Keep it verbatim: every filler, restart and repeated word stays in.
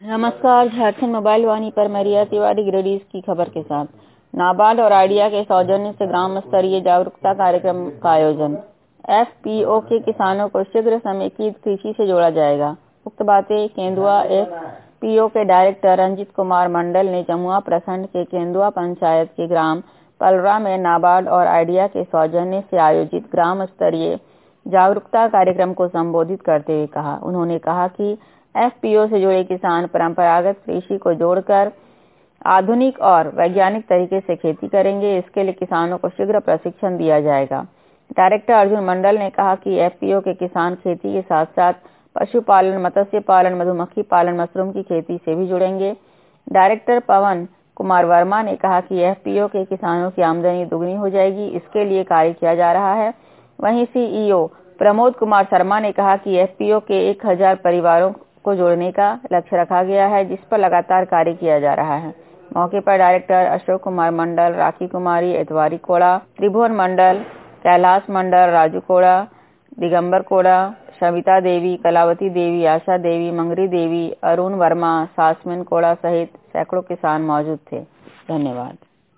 नमस्कार, झारखंड मोबाइल वाणी पर मैं रिया तिवारी ग्रेडीज की खबर के साथ। नाबार्ड और आइडिया के सौजन्य से ग्राम स्तरीय जागरूकता कार्यक्रम का आयोजन। एफ पी ओ के किसानों को शीघ्र समेकित कृषि से जोड़ा जाएगा। उक्त बातें केंदुआ एफ पी ओ के डायरेक्टर रंजित कुमार मंडल ने जमुआ प्रखंड के केंदुआ पंचायत के ग्राम पलरा में नाबार्ड और आइडिया के सौजन्य से आयोजित ग्राम स्तरीय जागरूकता कार्यक्रम को संबोधित करते हुए कहा। उन्होंने कहा कि एफ पी ओ से जुड़े किसान परंपरागत कृषि को जोड़कर आधुनिक और वैज्ञानिक तरीके से खेती करेंगे। इसके लिए किसानों को शीघ्र प्रशिक्षण दिया जाएगा। डायरेक्टर अर्जुन मंडल ने कहा कि एफ पी ओ के किसान खेती के साथ साथ पशुपालन, मत्स्य पालन, मधुमक्खी पालन, मशरूम की खेती से भी जुड़ेंगे। डायरेक्टर पवन कुमार वर्मा ने कहा कि एफ पी ओ के किसानों की आमदनी दुगनी हो जाएगी, इसके लिए कार्य किया जा रहा है। वहीं सी ई ओ प्रमोद कुमार शर्मा ने कहा कि एफ पी ओ के एक हजार परिवारों को जोड़ने का लक्ष्य रखा गया है, जिस पर लगातार कार्य किया जा रहा है। मौके पर डायरेक्टर अशोक कुमार मंडल, राखी कुमारी, एतवारी कोड़ा, त्रिभुवन मंडल, कैलाश मंडल, राजू कोड़ा, दिगंबर कोड़ा, सविता देवी, कलावती देवी, आशा देवी, मंगरी देवी, अरुण वर्मा, सासमिन कोड़ा सहित सैकड़ों किसान मौजूद थे। धन्यवाद।